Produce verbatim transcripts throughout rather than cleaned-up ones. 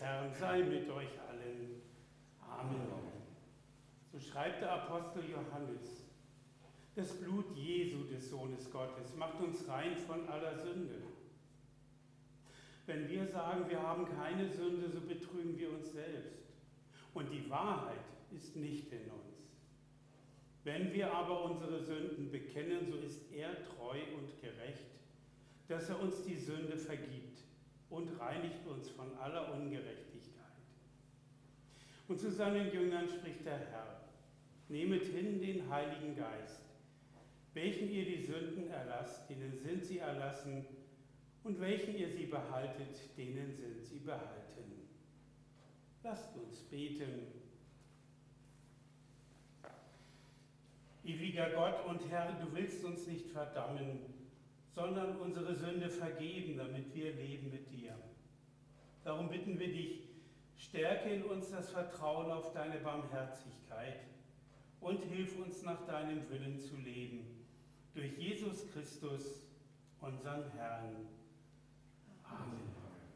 Herrn sei mit euch allen. Amen. So schreibt der Apostel Johannes: Das Blut Jesu, des Sohnes Gottes, macht uns rein von aller Sünde. Wenn wir sagen, wir haben keine Sünde, so betrügen wir uns selbst. Und die Wahrheit ist nicht in uns. Wenn wir aber unsere Sünden bekennen, so ist er treu und gerecht, dass er uns die Sünde vergibt und reinigt uns von aller Ungerechtigkeit. Und zu seinen Jüngern spricht der Herr: Nehmet hin den Heiligen Geist, welchen ihr die Sünden erlasst, denen sind sie erlassen, und welchen ihr sie behaltet, denen sind sie behalten. Lasst uns beten. Ewiger Gott und Herr, du willst uns nicht verdammen, sondern unsere Sünde vergeben, damit wir leben mit dir. Darum bitten wir dich, stärke in uns das Vertrauen auf deine Barmherzigkeit und hilf uns nach deinem Willen zu leben. Durch Jesus Christus, unseren Herrn. Amen.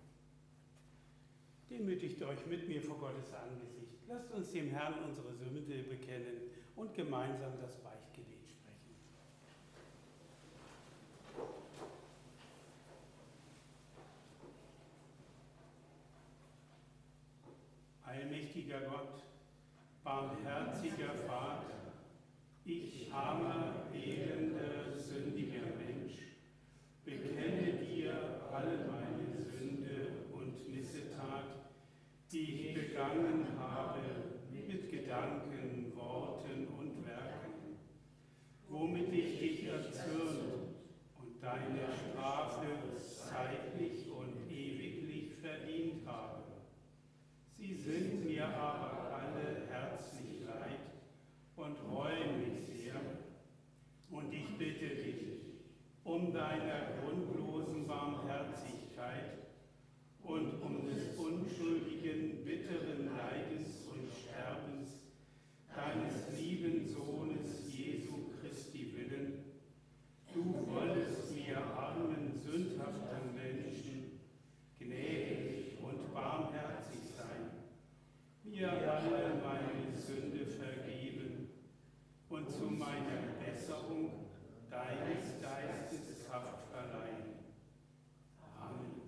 Demütigt euch mit mir vor Gottes Angesicht. Lasst uns dem Herrn unsere Sünde bekennen und gemeinsam das Beichtgebet sprechen. Allmächtiger Gott, barmherziger Vater, ich armer, elender, sündiger Mensch, bekenne dir alle meine Sünde und Missetat, die ich begangen habe mit Gedanken, Worten und Werken, womit ich dich erzürnt und deine Strafe zeitlich und ewiglich verdient habe. Sie sind mir aber alle herzlich leid und reuen mich sehr. Und ich bitte dich um deiner grundlosen Barmherzigkeit und um des unschuldigen, bitteren Leidens und Sterbens deines lieben Sohnes Jesu Christi willen, du wollest mir armen, sündhaften Menschen gnädig und barmherzig sein, mir alle meine Sünde vergeben und zu meiner Besserung deines Geistes Kraft verleihen. Amen.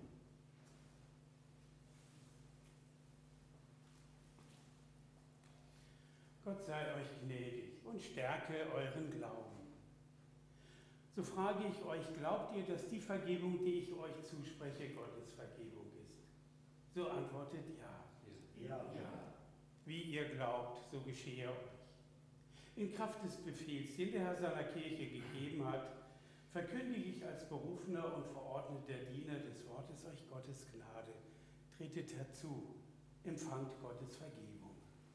Gott sei euch gnädig und stärke euren Glauben. So frage ich euch, glaubt ihr, dass die Vergebung, die ich euch zuspreche, Gottes Vergebung ist? So antwortet ja. Ja. Ja. Wie ihr glaubt, so geschehe euch. In Kraft des Befehls, den der Herr seiner Kirche gegeben hat, verkündige ich als berufener und verordneter Diener des Wortes euch Gottes Gnade. Tretet herzu, empfangt Gottes Vergebung.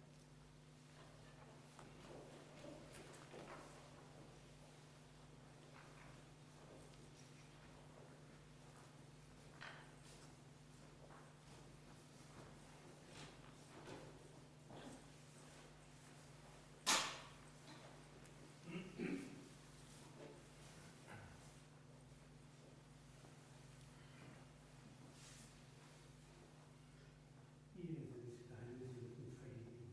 Hier sind deine Sünden vergeben.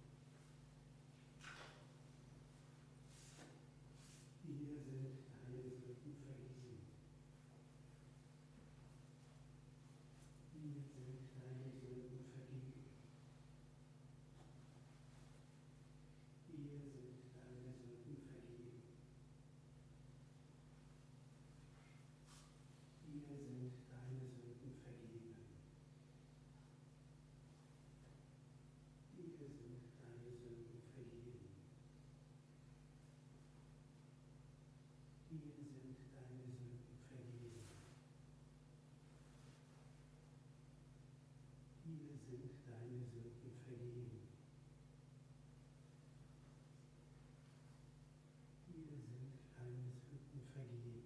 Hier sind deine Sünden vergeben. Hier sind deine Sünden vergeben. Hier sind deine Sünden vergeben. Hier sind deine Sünden vergeben. Hier sind deine Sünden vergeben. Hier sind deine Sünden vergeben. Hier sind deine Sünden vergeben. Hier sind deine Sünden vergeben.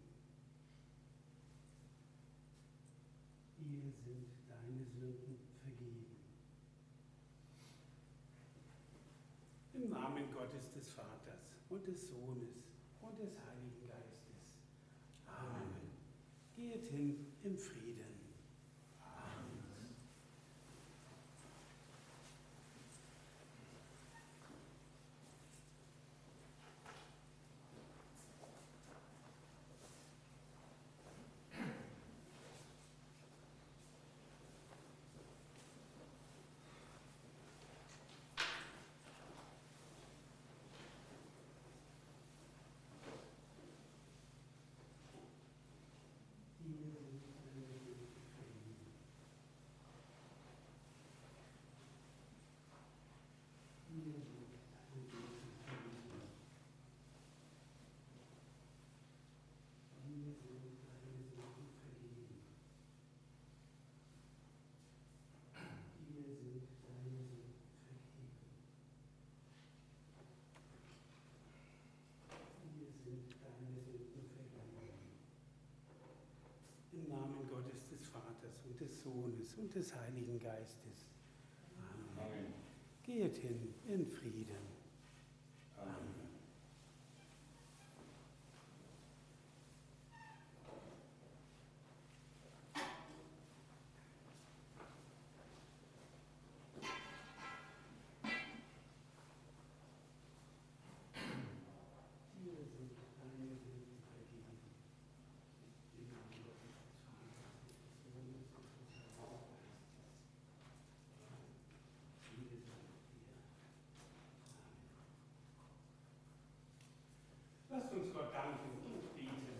Hier sind deine Sünden vergeben. Im Namen Gottes des Vaters und des Sohnes und des Heiligen Geistes. Amen. Geht hin im Frieden. Amen. Im Namen Gottes, des Vaters und des Sohnes und des Heiligen Geistes. Amen. Amen. Geht hin in Frieden. Amen. Lasst uns Gott danken und beten.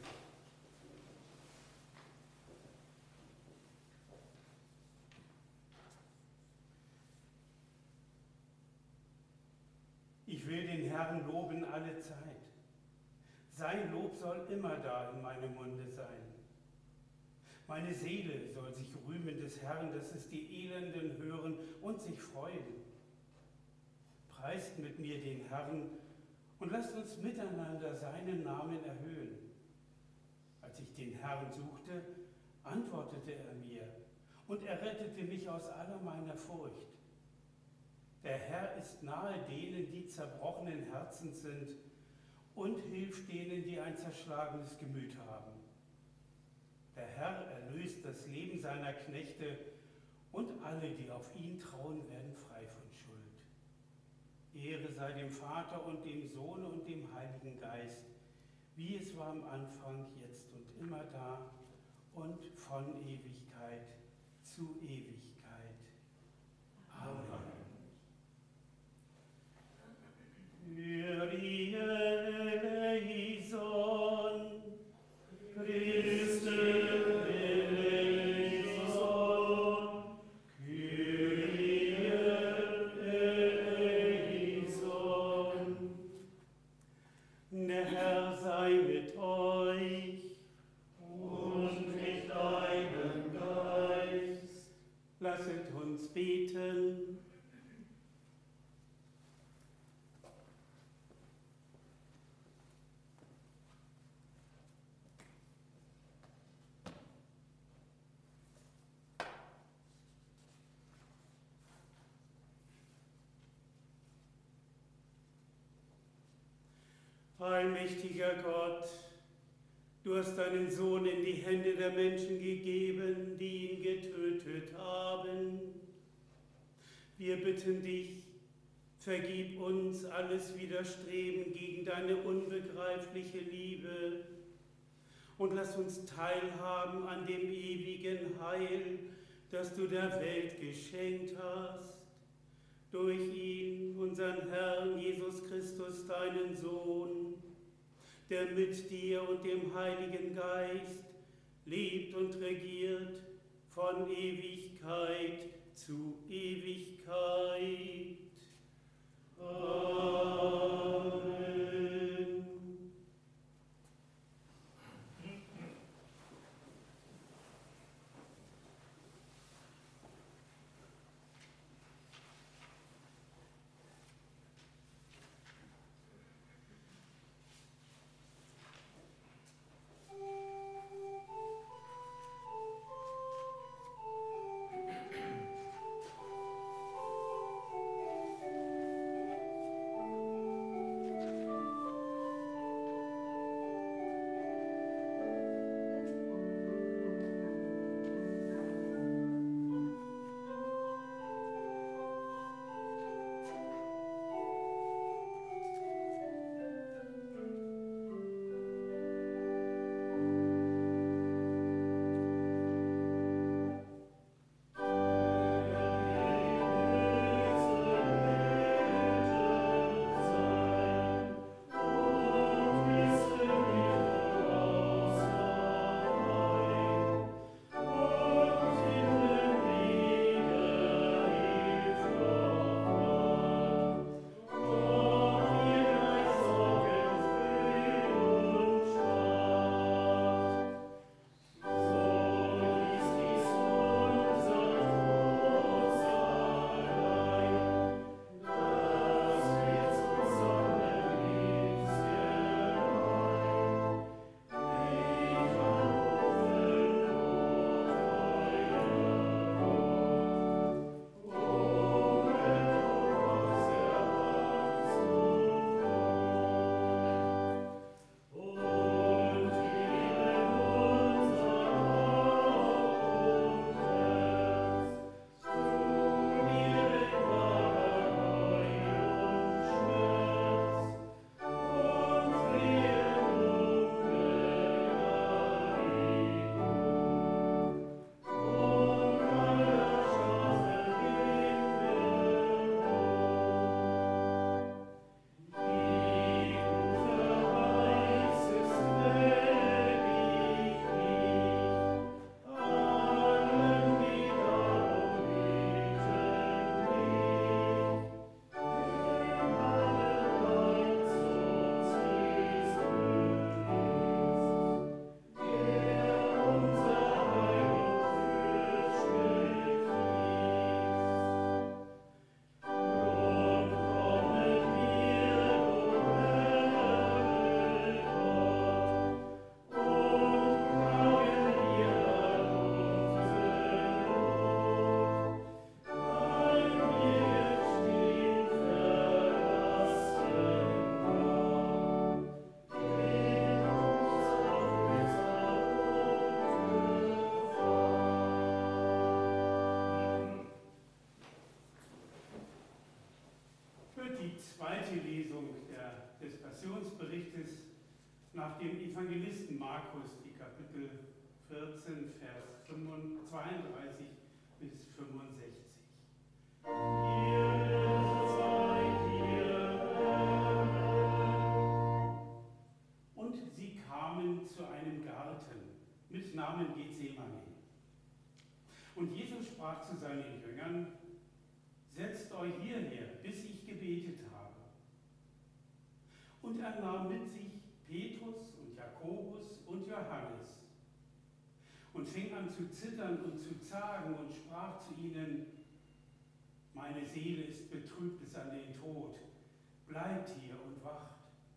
Ich will den Herrn loben alle Zeit. Sein Lob soll immer da in meinem Munde sein. Meine Seele soll sich rühmen des Herrn, dass es die Elenden hören und sich freuen. Preist mit mir den Herrn und lasst uns miteinander seinen Namen erhöhen. Als ich den Herrn suchte, antwortete er mir und er rettete mich aus aller meiner Furcht. Der Herr ist nahe denen, die zerbrochenen Herzens sind und hilft denen, die ein zerschlagenes Gemüt haben. Der Herr erlöst das Leben seiner Knechte und alle, die auf ihn trauen, werden frei von Schuld. Ehre sei dem Vater und dem Sohn und dem Heiligen Geist, wie es war am Anfang, jetzt und immer da und von Ewigkeit zu Ewigkeit. Amen. Kyrie eleison, Christe eleison, Kyrie eleison. Der Herr sei mit euch und mit deinem Geist. Lasset uns beten. Allmächtiger Gott, du hast deinen Sohn in die Hände der Menschen gegeben, die ihn getötet haben. Wir bitten dich, vergib uns alles Widerstreben gegen deine unbegreifliche Liebe und lass uns teilhaben an dem ewigen Heil, das du der Welt geschenkt hast. Durch ihn, unseren Herrn Jesus Christus, deinen Sohn, der mit dir und dem Heiligen Geist lebt und regiert von Ewigkeit zu Ewigkeit. Amen. nach dem Evangelisten Markus, die Kapitel vierzehn, Vers zweiunddreißig bis fünfundsechzig. Ihr seid hier. Und sie kamen zu einem Garten mit Namen Gethsemane. Und Jesus sprach zu seinen Jüngern: Setzt euch hierher, bis ich gebetet habe. Und er nahm mit sich Petrus und Jakobus und Johannes und fing an zu zittern und zu zagen und sprach zu ihnen: Meine Seele ist betrübt bis an den Tod, bleibt hier und wacht.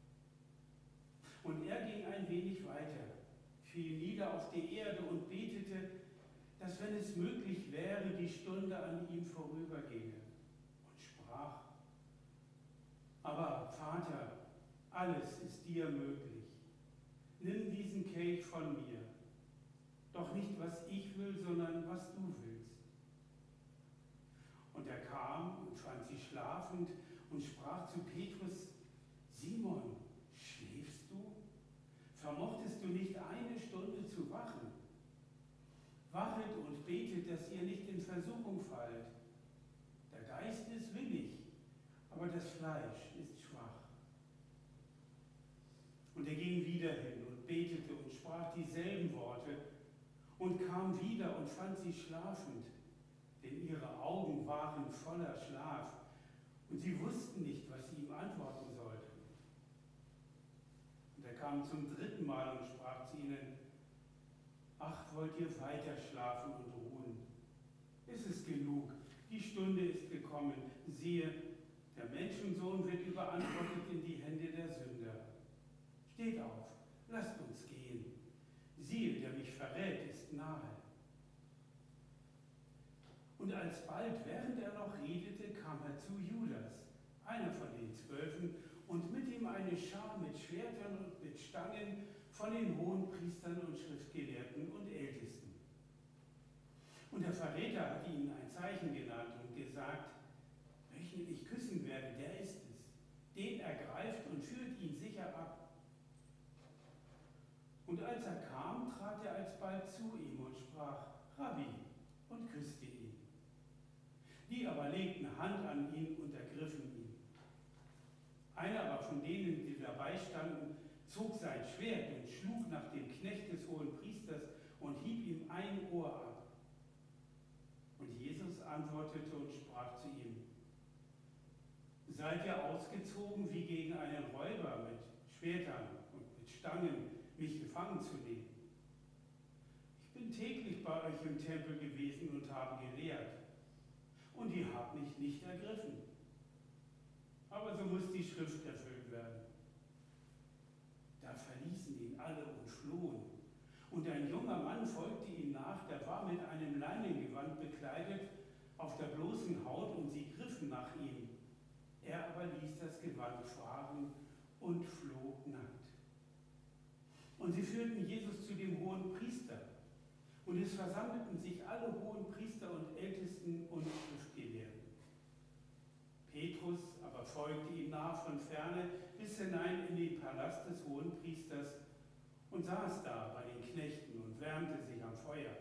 Und er ging ein wenig weiter, fiel nieder auf die Erde und betete, dass, wenn es möglich wäre, die Stunde an ihm vorüberginge, und sprach: Aber Vater, alles ist dir möglich. Nimm diesen Kelch von mir. Doch nicht, was ich will, sondern was du willst. Und er kam und fand sie schlafend und sprach zu Petrus: Simon, schläfst du? Vermochtest du nicht eine Stunde zu wachen? Wachet und betet, dass ihr nicht in Versuchung fallt. Der Geist ist willig, aber das Fleisch ist schwach. Und er ging wieder hin und betete und sprach dieselben Worte und kam wieder und fand sie schlafend, denn ihre Augen waren voller Schlaf und sie wussten nicht, was sie ihm antworten sollten. Und er kam zum dritten Mal und sprach zu ihnen: Ach, wollt ihr weiter schlafen und ruhen? Es ist genug, die Stunde ist gekommen. Siehe, der Menschensohn wird überantwortet in die Hände der Sünder. Steht auf, lasst uns gehen. Siehe, der mich verrät, ist nahe. Und alsbald, während er noch redete, kam er zu Judas, einer von den Zwölfen, und mit ihm eine Schar mit Schwertern und mit Stangen von den Hohenpriestern und Schriftgelehrten und Ältesten. Und der Verräter hat ihnen ein Zeichen genannt und gesagt: Welchen ich küssen werde, der ist es. Den ergreift und führt ihn sicher ab. Und als er kam, trat er alsbald zu ihm und sprach: Rabbi, und küsste ihn. Die aber legten Hand an ihn und ergriffen ihn. Einer aber von denen, die dabei standen, zog sein Schwert und schlug nach dem Knecht des Hohenpriesters und hieb ihm ein Ohr ab. Und Jesus antwortete und sprach zu ihm: Seid ihr ausgezogen, wie gegen einen Räuber mit Schwertern und mit Stangen mich gefangen zu nehmen? Ich bin täglich bei euch im Tempel gewesen und habe gelehrt, und ihr habt mich nicht ergriffen. Aber so muss die Schrift erfüllt werden. Da verließen ihn alle und flohen. Und ein junger Mann folgte ihm nach, der war mit einem Leinengewand bekleidet, auf der bloßen Haut, und sie griffen nach ihm. Er aber ließ das Gewand fahren und floh nackt. Und sie führten Jesus zu dem Hohenpriester. Und es versammelten sich alle Hohenpriester und Ältesten und Schriftgelehrten. Petrus aber folgte ihm nach von ferne bis hinein in den Palast des Hohenpriesters und saß da bei den Knechten und wärmte sich am Feuer.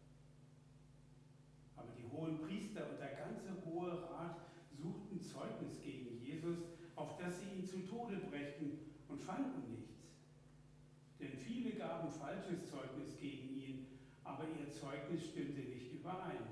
Aber die Hohenpriester und der ganze Hohe Rat suchten Zeugnis gegen Jesus, auf dass sie ihn zu Tode brächten, und fanden nichts. Denn viele gaben falsches Zeugnis gegen ihn, aber ihr Zeugnis stimmte nicht überein.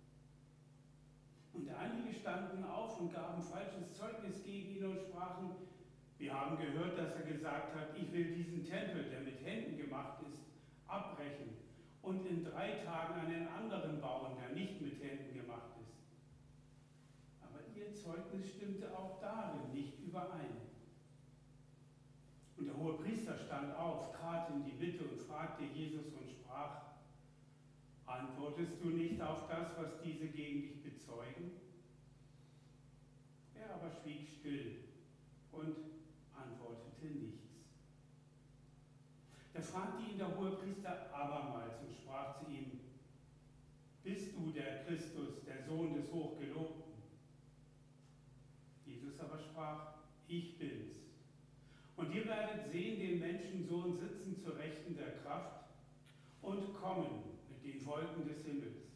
Und einige standen auf und gaben falsches Zeugnis gegen ihn und sprachen: Wir haben gehört, dass er gesagt hat, ich will diesen Tempel, der mit Händen gemacht ist, abbrechen und in drei Tagen einen anderen bauen, der nicht mit Händen gemacht ist. Aber ihr Zeugnis stimmte auch darin nicht überein. Und der Hohepriester stand auf, trat in die Mitte und fragte Jesus und sprach: Antwortest du nicht auf das, was diese gegen dich bezeugen? Er aber schwieg still und antwortete nichts. Da fragte ihn der Hohepriester abermals und sprach zu ihm: Bist du der Christus, der Sohn des Hochgelobten? Jesus aber sprach: Ich bin's. Und ihr werdet sehen den Menschensohn sitzen zur Rechten der Kraft und kommen mit den Wolken des Himmels.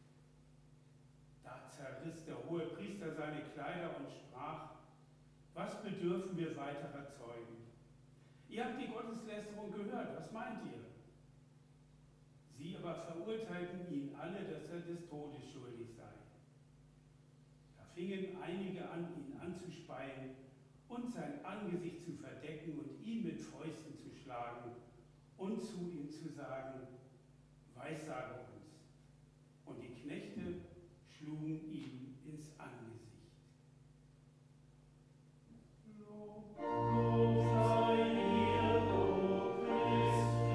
Da zerriss der hohe Priester seine Kleider und sprach: Was bedürfen wir weiterer Zeugen? Ihr habt die Gotteslästerung gehört, was meint ihr? Sie aber verurteilten ihn alle, dass er des Todes schuldig sei. Da fingen einige an, ihn anzuspeien und sein Angesicht zu verdecken und ihn mit Fäusten zu schlagen und zu ihm zu sagen: Weissage uns. Und die Knechte schlugen ihm ins Angesicht. Lob, Lob sei dir, o Christus.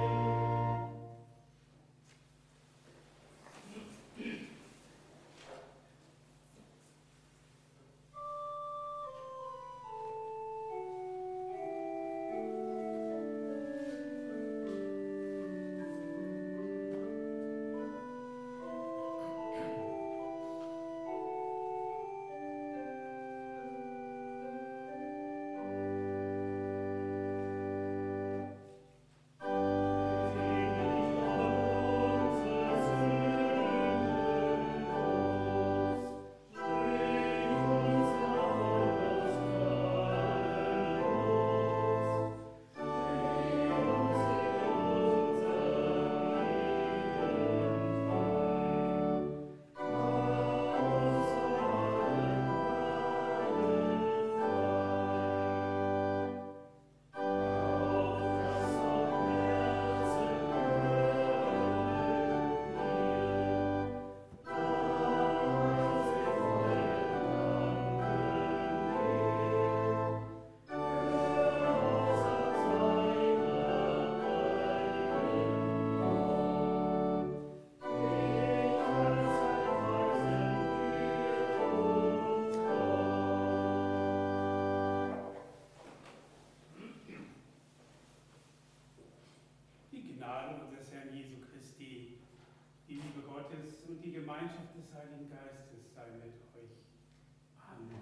Gemeinschaft des Heiligen Geistes sei mit euch. Amen.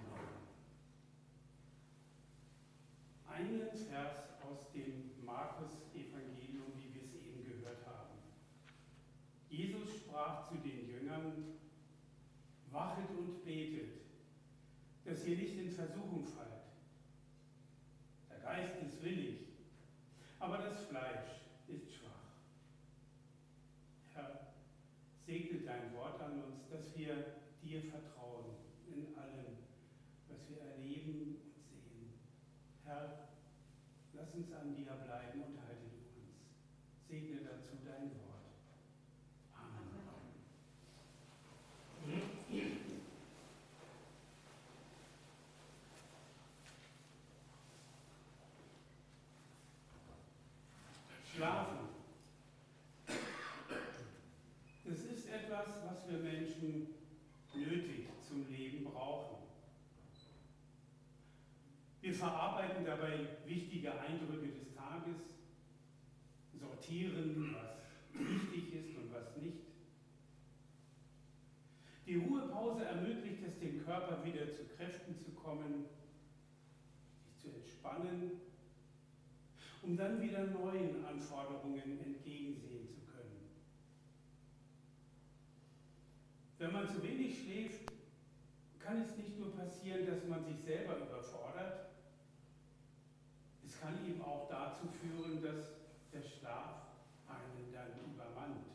Einen Vers aus dem Markus-Evangelium, wie wir es eben gehört haben. Jesus sprach zu den Jüngern: Wachet und betet, dass ihr nicht in Versuchung fallt. Der Geist ist willig, aber das Fleisch ist schwach. Herr, segne dein Wort an uns, dass wir dir vertrauen in allem, was wir erleben und sehen. Herr, lass uns an dir bleiben und halte du uns. Segne dazu dein Wort. Amen. Schlafen. Das ist etwas, was wir Menschen nötig zum Leben brauchen. Wir verarbeiten dabei wichtige Eindrücke des Tages, sortieren, was wichtig ist und was nicht. Die Ruhepause ermöglicht es dem Körper wieder zu Kräften zu kommen, sich zu entspannen, um dann wieder neuen Anforderungen entgegensehen zu können. Wenn man zu wenig schläft, kann es nicht nur passieren, dass man sich selber überfordert, es kann eben auch dazu führen, dass der Schlaf einen dann übermannt.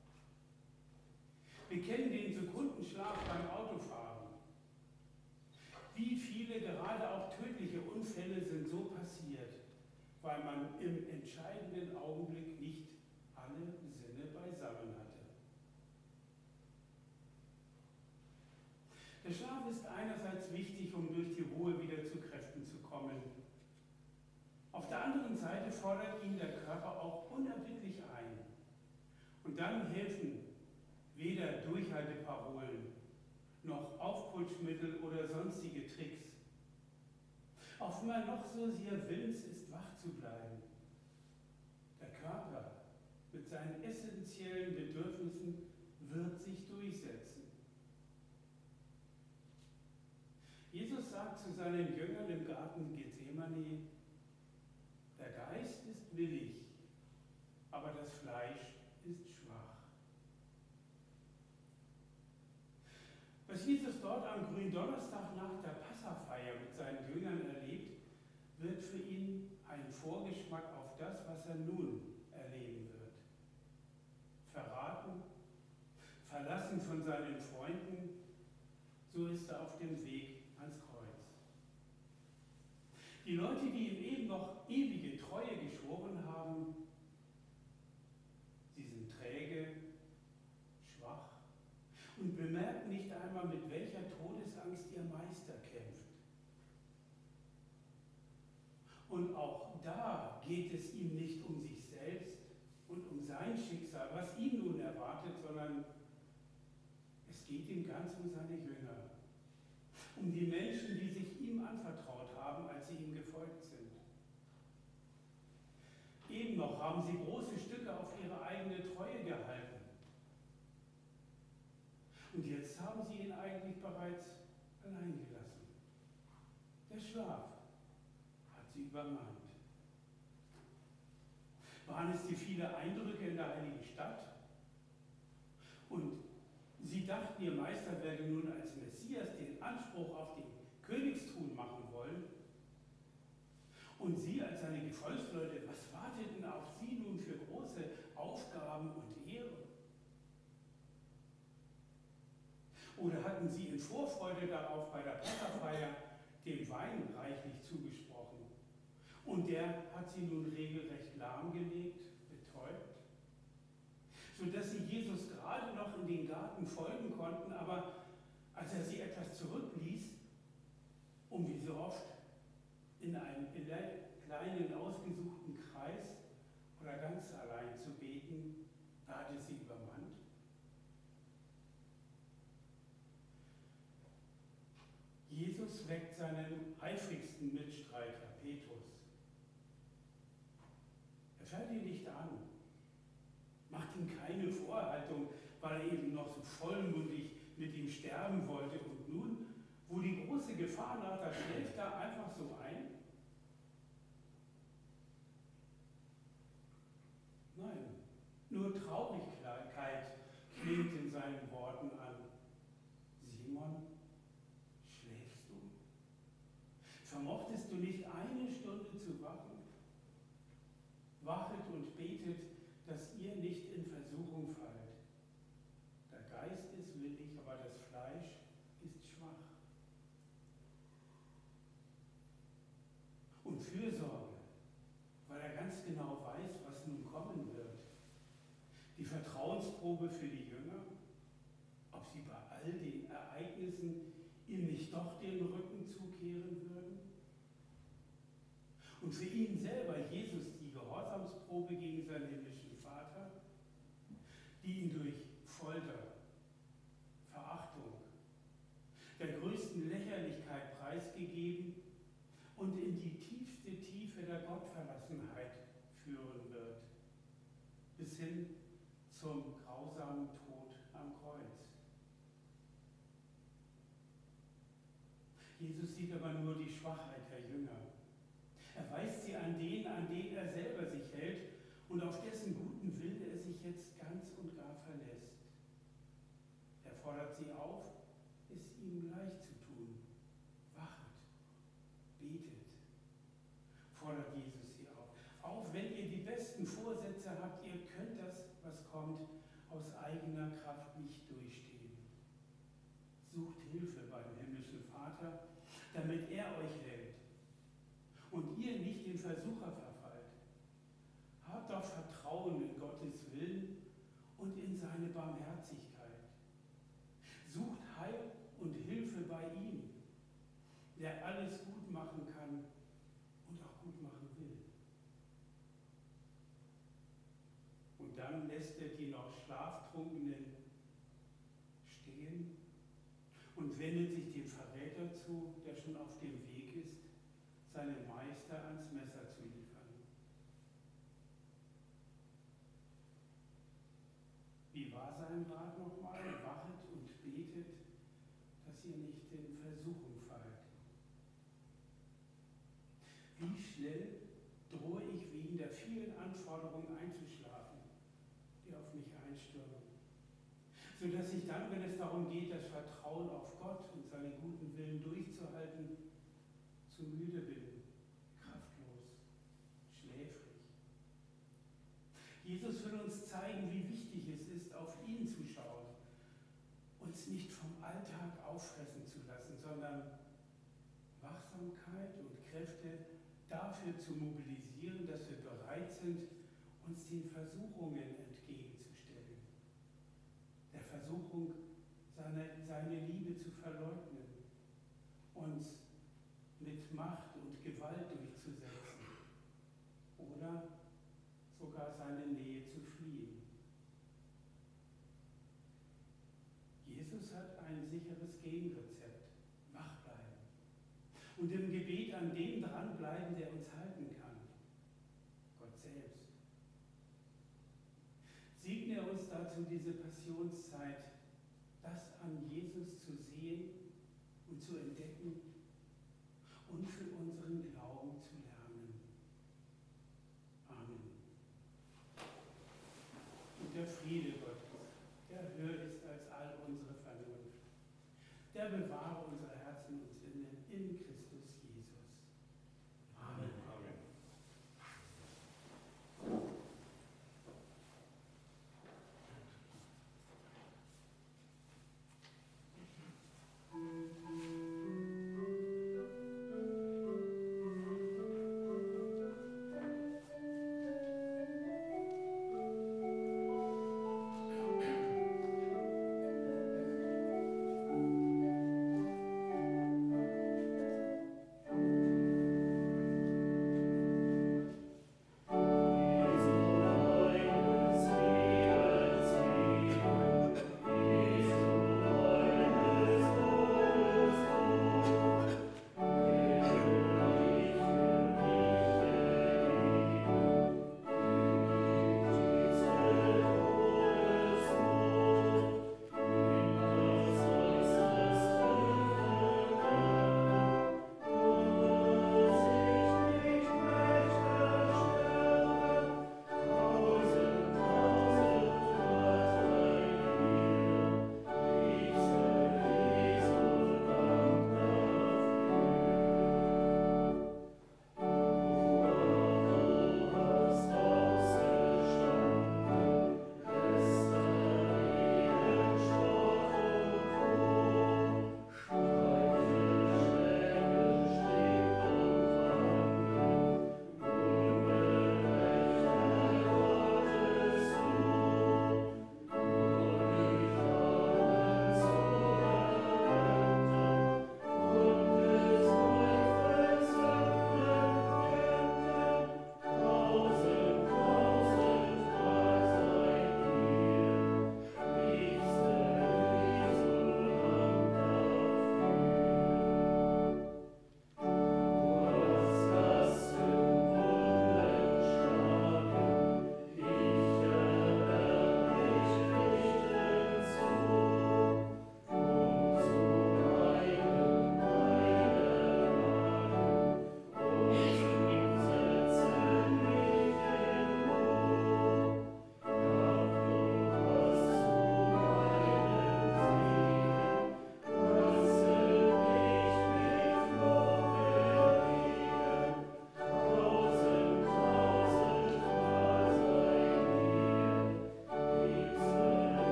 Wir kennen den Sekundenschlaf beim Autofahren. Wie viele, gerade auch tödliche Unfälle sind so passiert, weil man im entscheidenden Augenblick nicht alle Sinne beisammen hatte. Der Schlaf ist einerseits wichtig, um durch die Ruhe wieder zu Kräften zu kommen. Auf der anderen Seite fordert ihn der Körper auch unerbittlich ein. Und dann helfen weder Durchhalteparolen noch Aufputschmittel oder sonstige Tricks. Auch wenn man noch so sehr willens ist, wach zu bleiben. Der Körper mit seinen essentiellen Bedürfnissen wird sich durchsetzen. Jesus sagt zu seinen Jüngern im Garten Gethsemane: Der Geist willig, aber das Fleisch ist schwach. Was Jesus dort am Gründonnerstag nach der Passafeier mit seinen Jüngern erlebt, wird für ihn ein Vorgeschmack auf das, was er nun erleben wird. Verraten, verlassen von seinen Freunden, so ist er auf dem Weg ans Kreuz. Die Leute, die ihm eben noch ewige Treue geschworen haben, sie sind träge, schwach und bemerken nicht einmal, mit welcher Todesangst ihr Meister kämpft. Und auch da geht es ihm nicht um sich selbst und um sein Schicksal, was ihn nun erwartet, sondern es geht ihm ganz um seine Jünger, um die Menschen, die sich ihm anvertraut haben, als sie ihm gefolgt sind. Eben noch haben sie große Stücke auf ihre eigene Treue gehalten. Und jetzt haben sie ihn eigentlich bereits allein gelassen. Der Schlaf hat sie übermannt. Waren es die vielen Eindrücke in der heiligen Stadt? Und sie dachten, ihr Meister werde nun als Messias den Anspruch auf den Königsthron machen wollen. Und sie als seine Gefolgsleute, was warteten auf sie nun für große Aufgaben und Ehre? Oder hatten sie in Vorfreude darauf bei der Passafeier dem Wein reichlich zugesprochen? Und der hat sie nun regelrecht lahmgelegt, betäubt, sodass sie Jesus gerade noch in den Garten folgen konnten, aber als er sie etwas zurückließ, um wie so oft in einem kleinen, ausgesuchten Kreis oder ganz allein zu beten, da hat es sie übermannt. Jesus weckt seinen eifrigsten Mitstreiter, Petrus. Er fällt ihn nicht an, macht ihm keine Vorhaltung, weil er eben noch so vollmundig mit ihm sterben wollte. Und nun, wo die große Gefahr naht, da schläft er einfach so ein? Nein, nur Traurigkeit klingt in seinen Worten an. Simon, schläfst du? Vermochtest du nicht eine Stunde zu wachen? Wachet und betet, dass ihr nicht in Versuchung fallt. Der Geist ist willig, aber das Fleisch ist schwach. Und Fürsorge, weil er ganz genau weiß, was nun kommen wird. Die Vertrauensprobe für die Jünger, ob sie bei all den Ereignissen ihm nicht doch den Rücken zukehren würden. Und für ihn selber, Jesus, die Gehorsamsprobe gegen seinen himmlischen Vater, die ihn durch Folter, Verachtung, der größten Lächerlichkeit preisgegeben und in die tiefste Tiefe der Gottverlassenheit führen wird, bis hin zum grausamen Tod am Kreuz. Jesus sieht aber nur die Schwachheit der Jünger. Er weist sie an den, an den er selber sich hält und auf dessen guten Willen er sich jetzt ganz und gar verlässt. Er fordert sie auf, es ihm gleich zu tun. Wachet, betet, fordert Jesus sie auf. Auch wenn ihr die besten Vorsätze habt, ihr könnt das, was kommt, aus eigener Kraft nicht durchstehen. Sucht Hilfe beim himmlischen Vater, damit er euch hält und ihr nicht den Versucher verfallt. Habt doch Vertrauen in Gottes Willen und in seine Barmherzigkeit. Sucht Heil und Hilfe bei ihm, der alles gut machen kann und auch gut machen will. Und dann lässt er die noch Schlaftrunkenen stehen und wendet sich dem Verräter zu, der schon auf dem Weg ist, seinen Meister ans Messer zu liefern. Wie war sein Rat nochmal? Wachet und betet, dass ihr nicht in Versuchung fallt. Wie schnell drohe ich entgegen der vielen Anforderungen einzuschlafen, die auf mich einstürmen. Sodass ich dann, wenn es darum geht, das Vertrauen auf Gott und seinen guten Willen durchzuhalten, zu müde bin, kraftlos, schläfrig. Jesus will uns zeigen, wie wichtig es ist, auf ihn zu schauen, uns nicht vom Alltag auffressen zu lassen, sondern Wachsamkeit und Kräfte dafür zu mobilisieren, dass wir bereit sind, uns den Versuchungen entgegenzustellen. Der Versuchung, seine, seine Liebe zu verleugnen, uns mit Macht und Gewalt durchzusetzen oder sogar seine Nähe zu fliehen. Jesus hat ein sicheres Gegenrezept: wach bleiben und im Gebet an dem dranbleiben, der uns halten kann, Gott selbst. Segne uns dazu diese Passionszeit, das an Jesus zu sehen und zu entdecken und für unseren Glauben zu lernen. Amen. Und der Friede Gottes, der höher ist als all unsere Vernunft, der bewahre unsere Herzen und Sinne in Christus Jesus. Amen. Amen.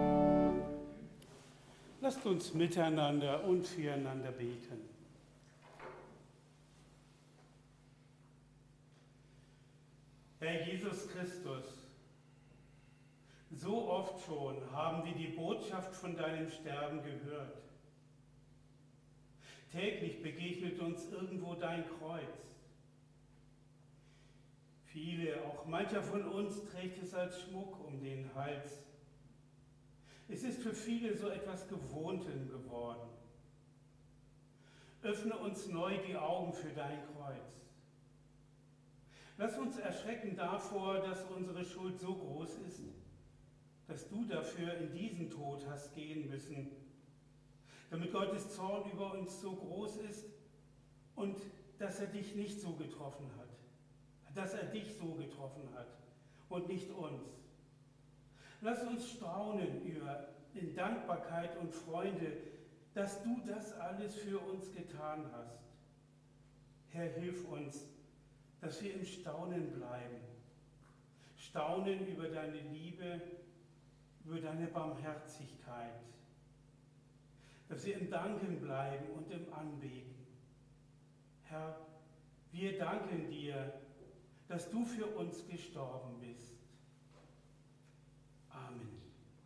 Lasst uns miteinander und füreinander beten. Herr Jesus Christus, so oft schon haben wir die Botschaft von deinem Sterben gehört. Täglich begegnet uns irgendwo dein Kreuz. Viele, auch mancher von uns, trägt es als Schmuck um den Hals. Es ist für viele so etwas Gewohntem geworden. Öffne uns neu die Augen für dein Kreuz. Lass uns erschrecken davor, dass unsere Schuld so groß ist, dass du dafür in diesen Tod hast gehen müssen, damit Gottes Zorn über uns so groß ist und dass er dich nicht so getroffen hat, dass er dich so getroffen hat und nicht uns. Lass uns staunen über in Dankbarkeit und Freude, dass du das alles für uns getan hast. Herr, hilf uns, dass wir im Staunen bleiben. Staunen über deine Liebe, über deine Barmherzigkeit. Dass wir im Danken bleiben und im Anbeten. Herr, wir danken dir, dass du für uns gestorben bist. Amen.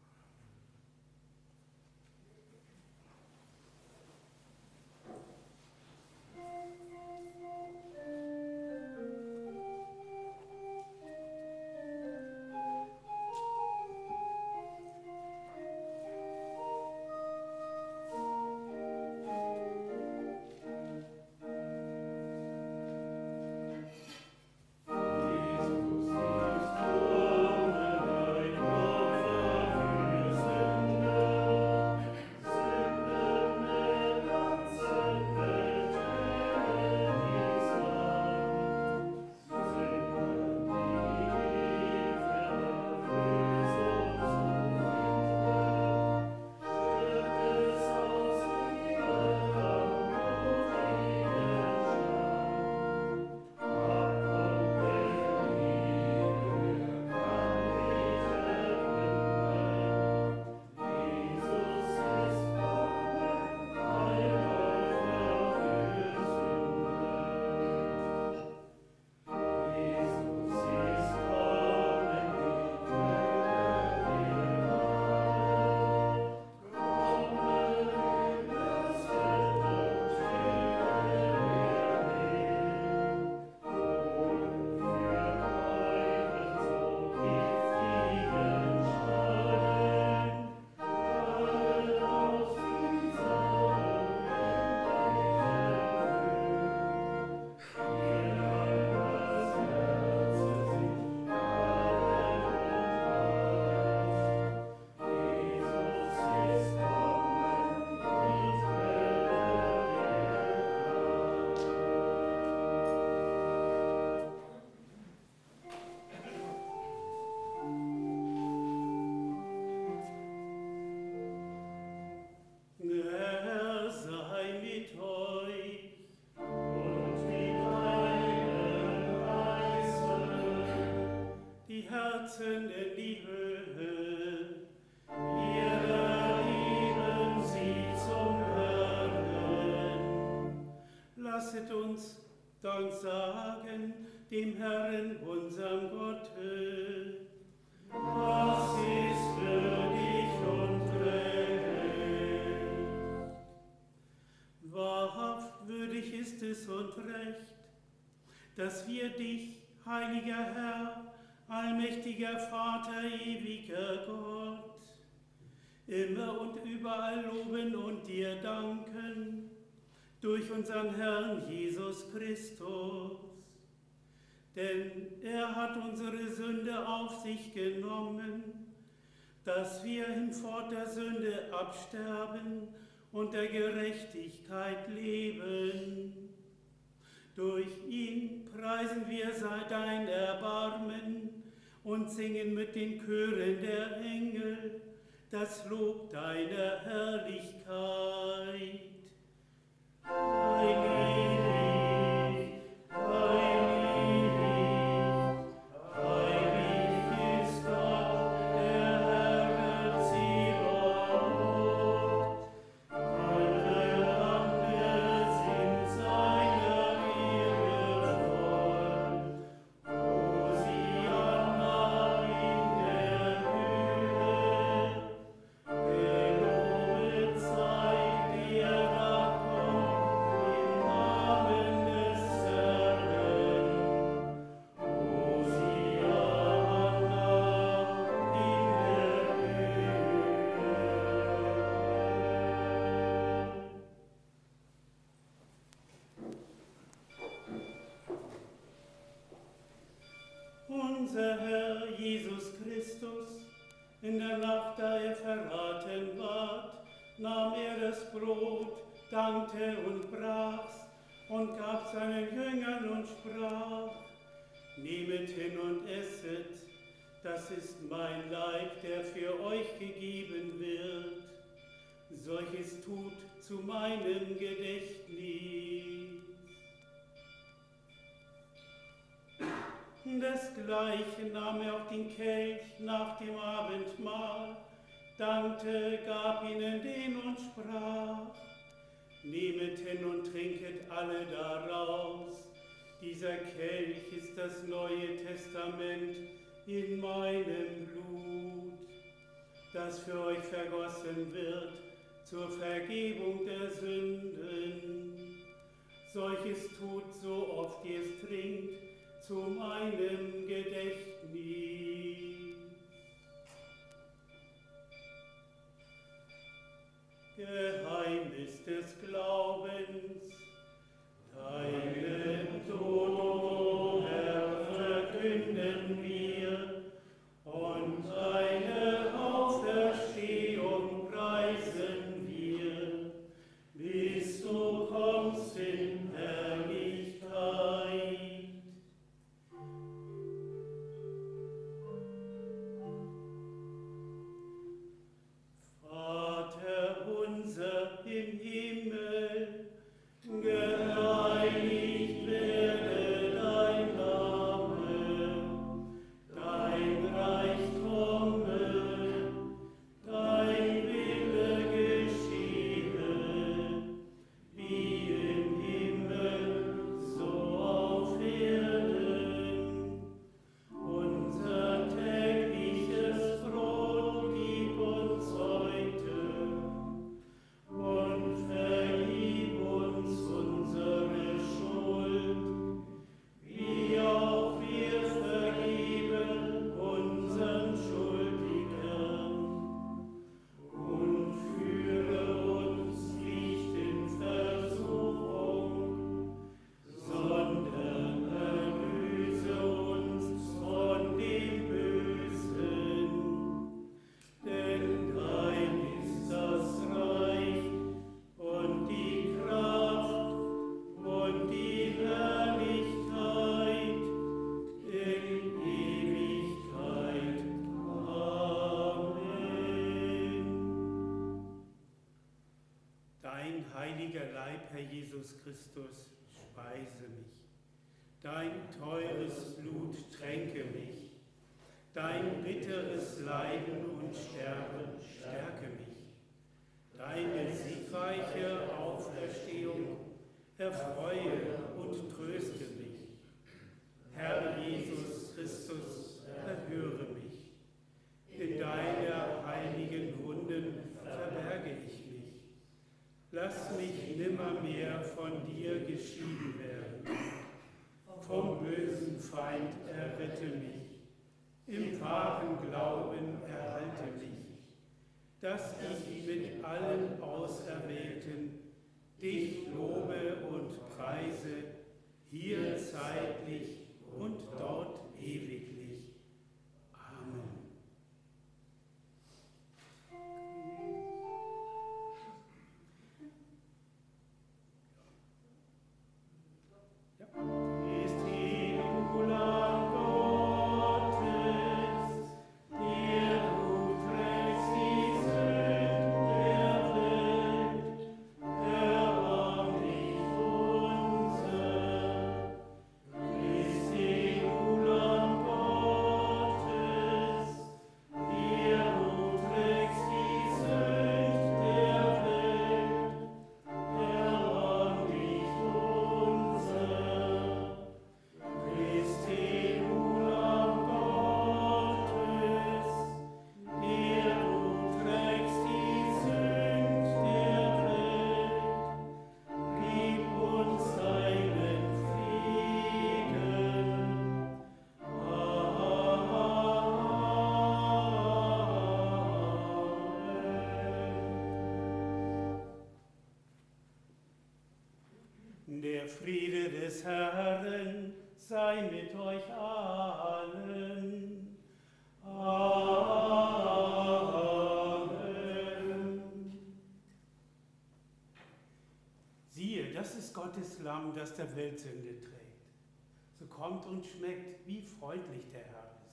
Herzen in die Höhe, wir lieben sie zum Herrn. Lasset uns Dank sagen dem Herrn, unserem Gott. Das ist würdig und recht. Wahrhaft würdig ist es und recht, dass wir dich, heiliger Herr, allmächtiger Vater, ewiger Gott, immer und überall loben und dir danken, durch unseren Herrn Jesus Christus. Denn er hat unsere Sünde auf sich genommen, dass wir hinfort der Sünde absterben und der Gerechtigkeit leben. Durch ihn preisen wir sei dein Erbarmen und singen mit den Chören der Engel das Lob deiner Herrlichkeit. Heilig, heilig, heilig ist Gott, der Herr Zebaoth. Alle Lande sind seiner Ehre voll. O sie unser Herr Jesus Christus, in der Nacht, da er verraten ward, nahm er das Brot, dankte und brach's und gab seinen Jüngern und sprach: Nehmet hin und esset, das ist mein Leib, der für euch gegeben wird. Solches tut zu meinem Gedächtnis. Desgleichen nahm er auch den Kelch nach dem Abendmahl, dankte, gab ihnen den und sprach: Nehmet hin und trinket alle daraus. Dieser Kelch ist das Neue Testament in meinem Blut, das für euch vergossen wird zur Vergebung der Sünden. Solches tut, so oft ihr es trinkt, zu meinem Gedächtnis. Geheimnis des Glaubens, deinen Tod, o Herr, verkünden wir, und deine Auferstehung preisen wir, bis du kommst in Herrlichkeit. Vater unser im Himmel, geheiligt werde dein Name, dein Reich komme, dein Wille geschehe, wie im Himmel, so auf Erden. Unser tägliches Brot gib uns heute und vergib uns unsere Schuld, wie auch wir vergeben unseren Schuldigern. Und führe uns nicht in Versuchung, sondern erlöse uns von dem Bösen. Denn dein ist das Reich und die Kraft und die Herrlichkeit in Ewigkeit. Amen. Dein heiliger Leib, Herr Jesus Christus, speise mich. Dein teures Blut tränke mich. Dein bitteres Leiden und Sterben stärke mich. Deine siegreiche Auferstehung erfreue und tröste mich. Herr Jesus Christus, erhöre mich. In deiner heiligen Wunden verberge ich mich. Lass mich nimmermehr von dir geschieden werden. Vom bösen Feind errette mich. Im wahren Glauben erhalte mich, dass ich mit allen Auserwählten dich lobe und preise, hier zeitlich und dort ewiglich. Amen. Der Friede des Herrn sei mit euch allen. Amen. Siehe, das ist Gottes Lamm, das der Welt Sünde trägt. So kommt und schmeckt, wie freundlich der Herr ist.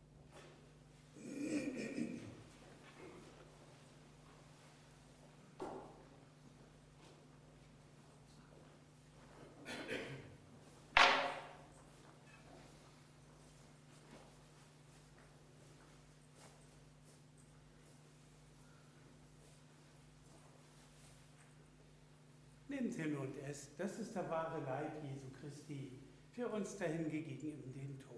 Nehmt hin und esst, das ist der wahre Leib Jesu Christi, für uns dahingegeben in den Tod.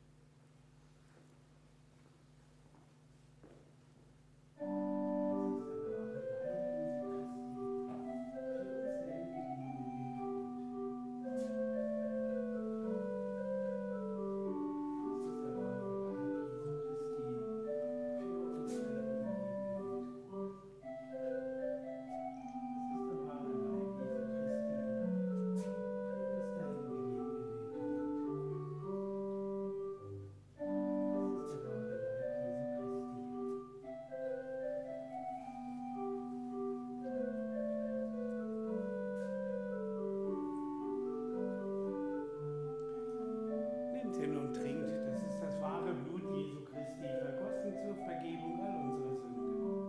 Hin und trinkt, das ist das wahre Blut Jesu Christi, vergossen zur Vergebung all unserer Sünden.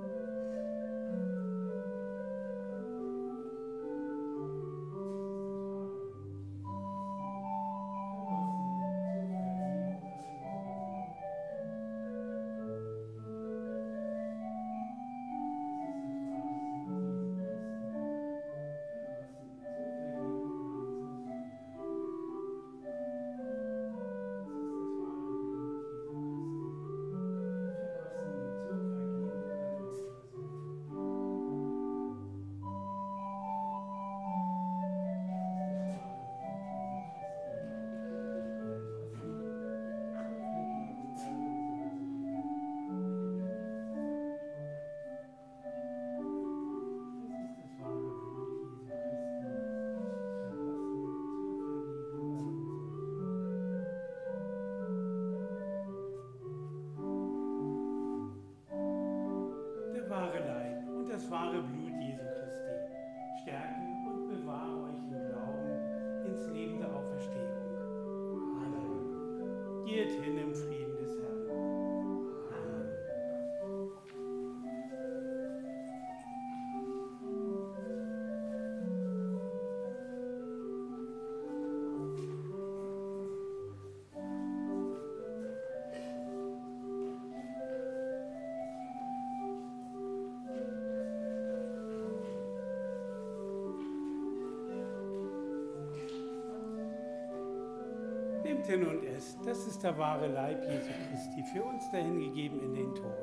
Wahre Leib und das wahre Blut Jesu Christi stärken und bewahre euch im Glauben ins Leben der Auferstehung. Amen. Geht hin im Frieden des Herrn. Amen. Nehmt hin und esst, das ist der wahre Leib Jesu Christi, für uns dahingegeben in den Tod.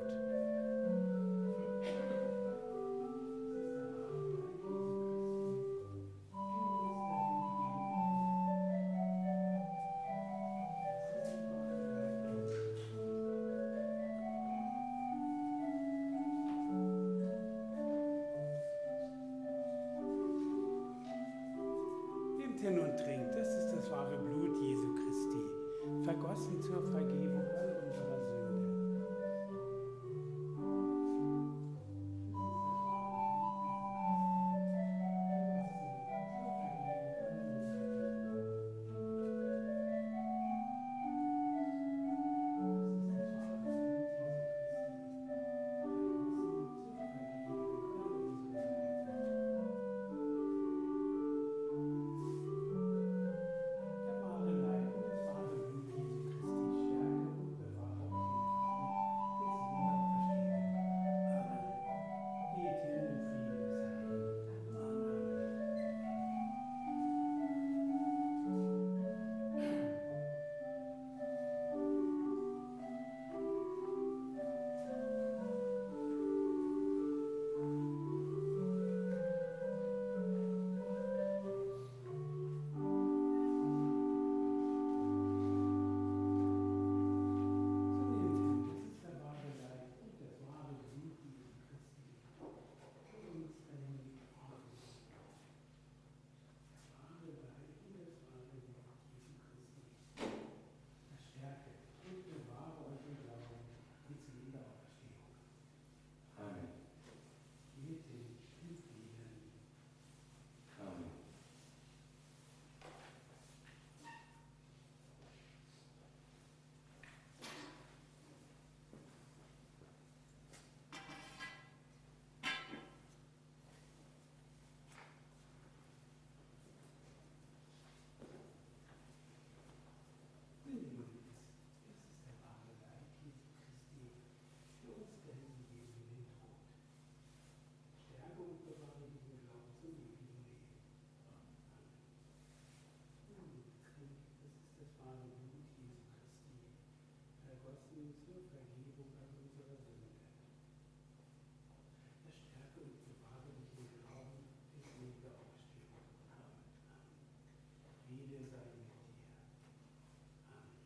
Nehmt hin und trinkt, das ist das wahre Blut Jesu Christi, vergossen zur Vergebung all unserer Sünden. Der wahre Leib und das wahre Blut Jesu Christi stärke und bewahre lassen uns zur Vergebung all unserer Sünde. Er stärke und bewahre mich im Glauben bis in die Auferstehung. Amen. Friede sei mit dir. Amen.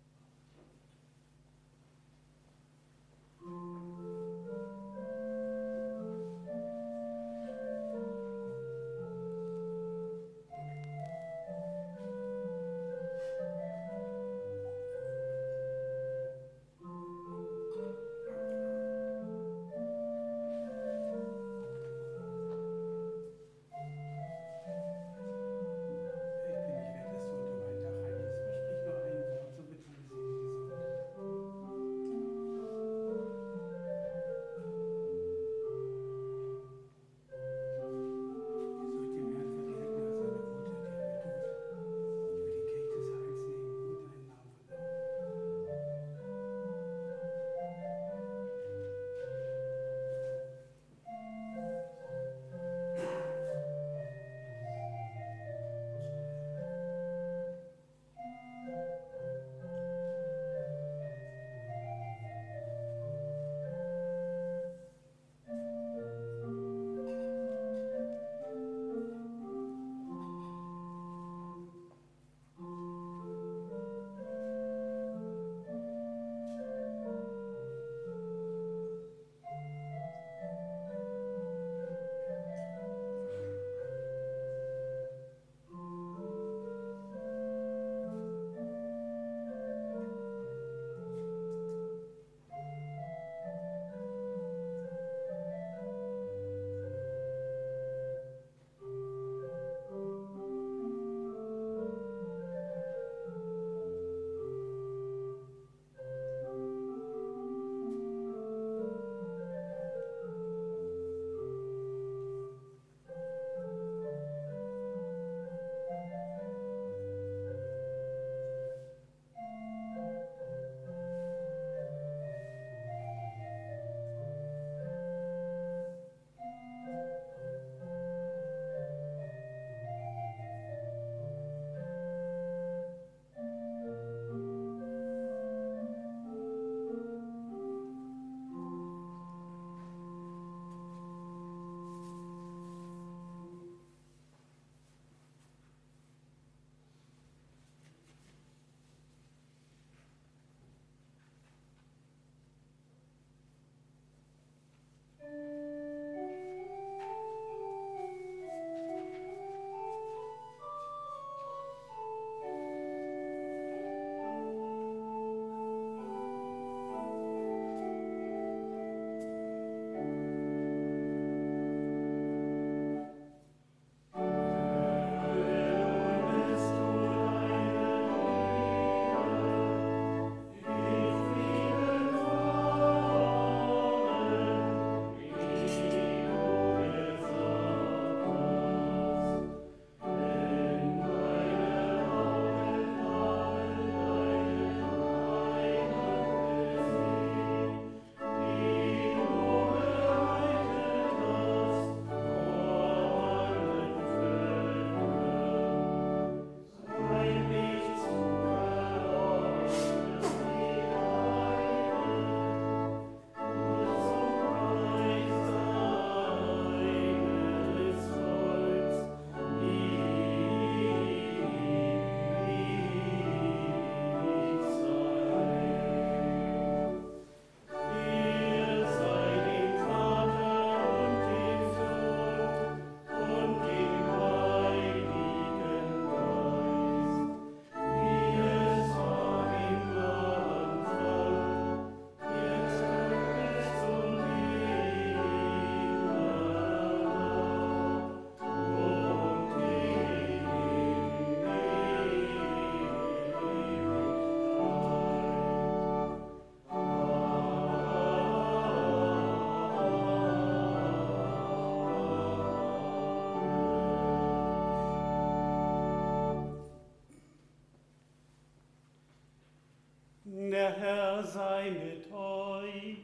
Der Herr sei mit euch.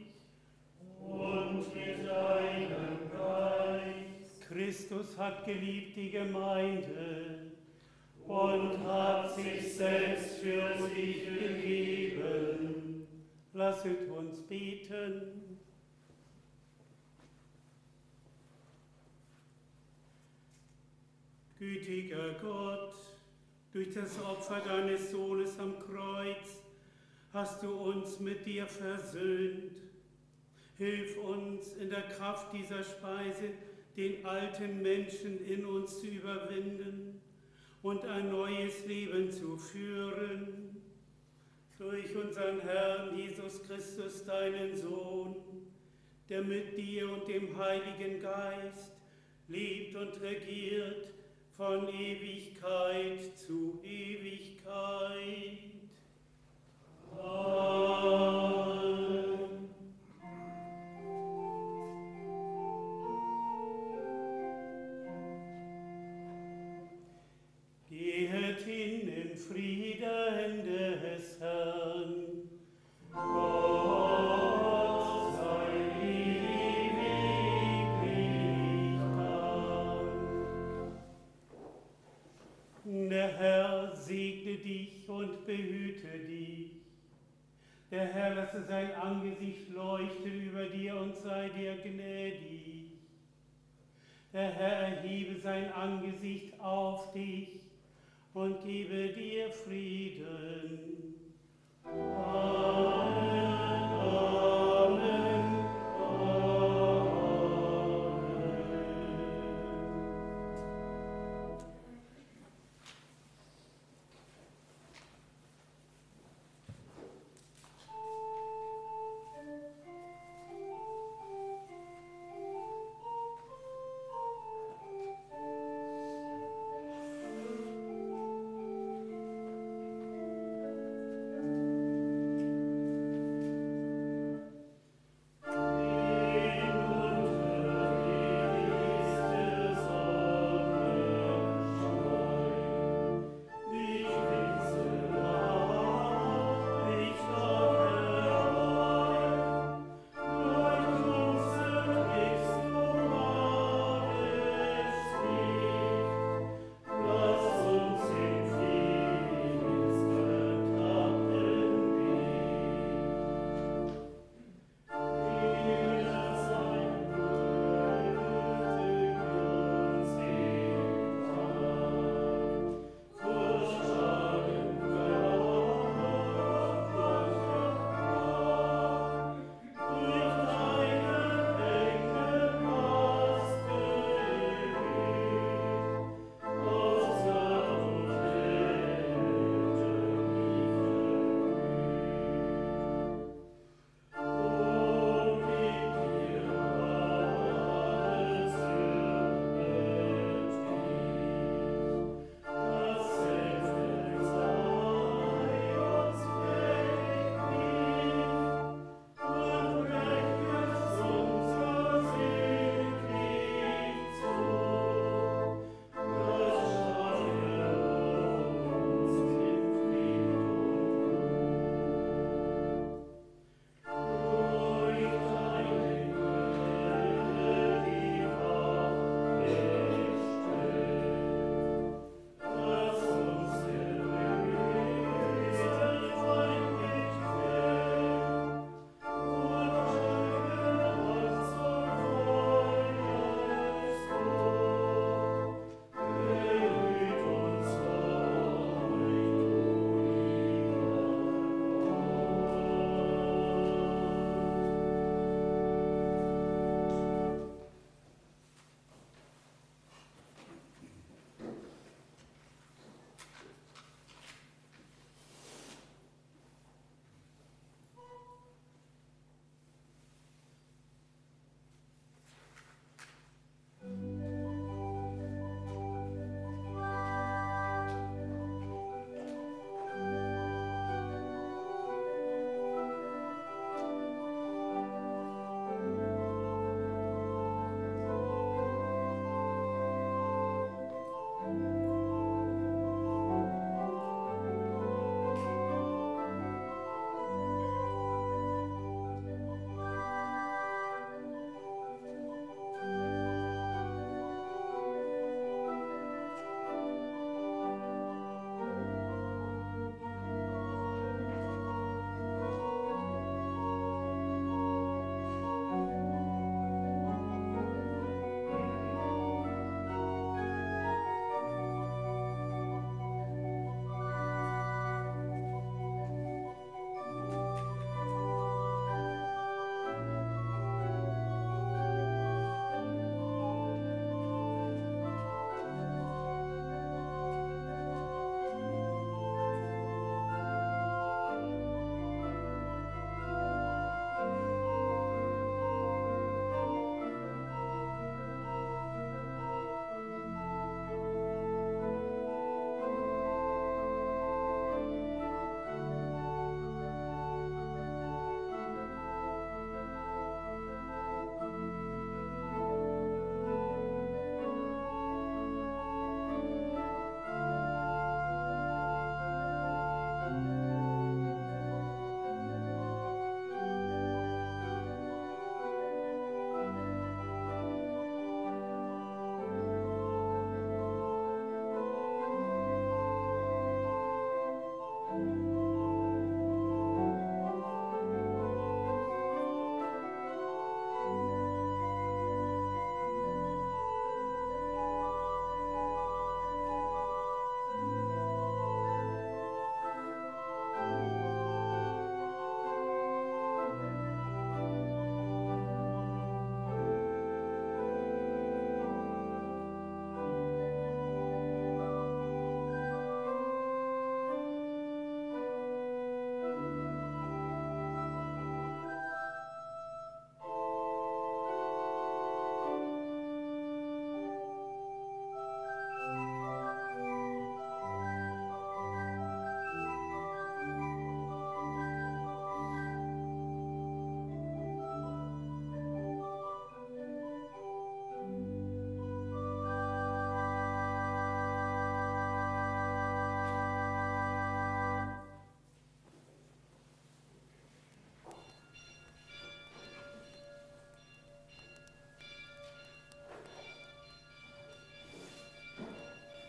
Und mit deinem Geist. Christus hat geliebt die Gemeinde und hat sich selbst für sich gegeben. Lasset uns beten. Gütiger Gott, durch das Opfer deines Sohnes am Kreuz hast du uns mit dir versöhnt. Hilf uns in der Kraft dieser Speise, den alten Menschen in uns zu überwinden und ein neues Leben zu führen. Durch unseren Herrn Jesus Christus, deinen Sohn, der mit dir und dem Heiligen Geist lebt und regiert von Ewigkeit zu Ewigkeit. Amen. Gehet hin im Frieden des Herrn. Gott sei ewiglich Dank. Der Herr segne dich und behüte dich. Der Herr lasse sein Angesicht leuchten über dir und sei dir gnädig. Der Herr erhebe sein Angesicht auf dich und gebe dir Frieden. Amen.